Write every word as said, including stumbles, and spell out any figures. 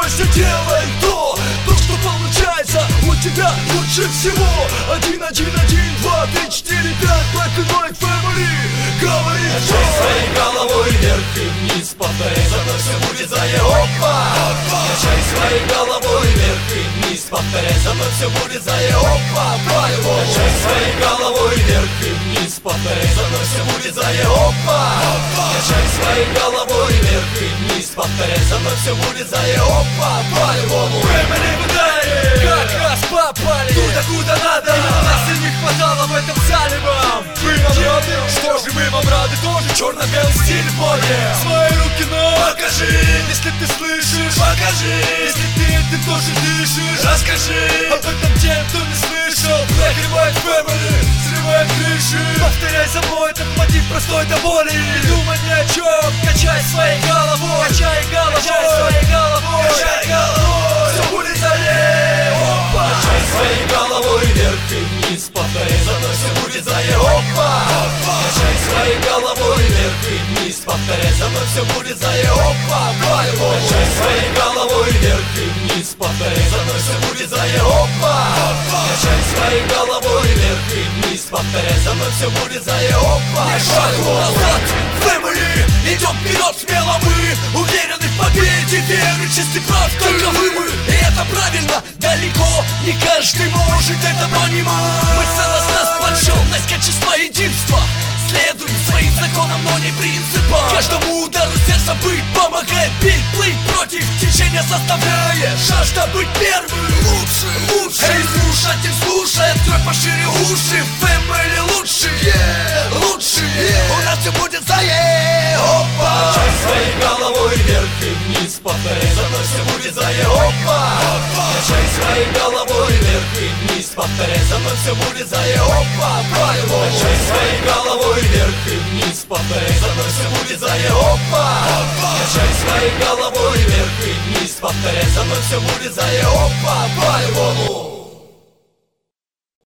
старайся, делай то, то, что получается у тебя лучше всего. Один, один, один, два, три, четыре, пять, Black and White Family говорит: качай своей головой вверх и вниз, повторяй за мной, все будет заебопа. Качай своей головой вверх и вниз, повторяй за мной, все будет заебопа. Качай своей головой вверх и вниз, повторяй за мной, все будет заебопа. Качай своей головой вверх и вниз, повторяй за мной, все будет заебопа. По-любому Family в ударе, как раз попали туда, куда надо. Именно нас и не хватало в этом зале вам. Вы нам рады, что же мы вам рады тоже. Черно-белый стиль в моде. Свои руки нам покажи, если ты слышишь. Покажи, если ты этим тоже дышишь. Расскажи об этом тем, кто не слышал. Black and White Family срывает крыши. Повторяй за мной этот мотив простой до боли. Не думай ни о чем, качай своей головой. Качай головой, качай своей головой. Качай головой, все будет заебопа. Качай своей головой вверх и вниз, повторяй за мной, все будет заебопа. Качай своей головой вверх и вниз, повторяй за мной, все будет заебопа. Качай своей головой вверх и вниз, повторяй за мной, все будет заебопа. Качай своей головой вверх и вниз, повторяй за мной, все будет заебопа. Не шагу назад, Family, идем вперед смело мы, уверены в победе, веры, чистый прав, таковы мы. И это правильно, далеко не каждый может это понимать. Мы целостно сплоченность, качество, единство. Следуем своим законам, но не принципам. Каждому удару сердца быть помогает, бить, плыть против течения заставляет. Жажда быть первым, лучше, лучше. Эй, слушатель, слушай, открой пошире уши. Family лучше, yeah, лучше, yeah. У нас все будет заебопа. Качай своей головой вверх и вниз, повторяй за мной, все будет заебопа. Качай своей головой вверх и вниз, повторяй за мной, все будет заебопа. Качай своей головой вверх и вниз, повторяй за мной, все будет заебопа. Качай своей головой вверх и вниз, повторяй за мной, все будет заебопа. По-любому.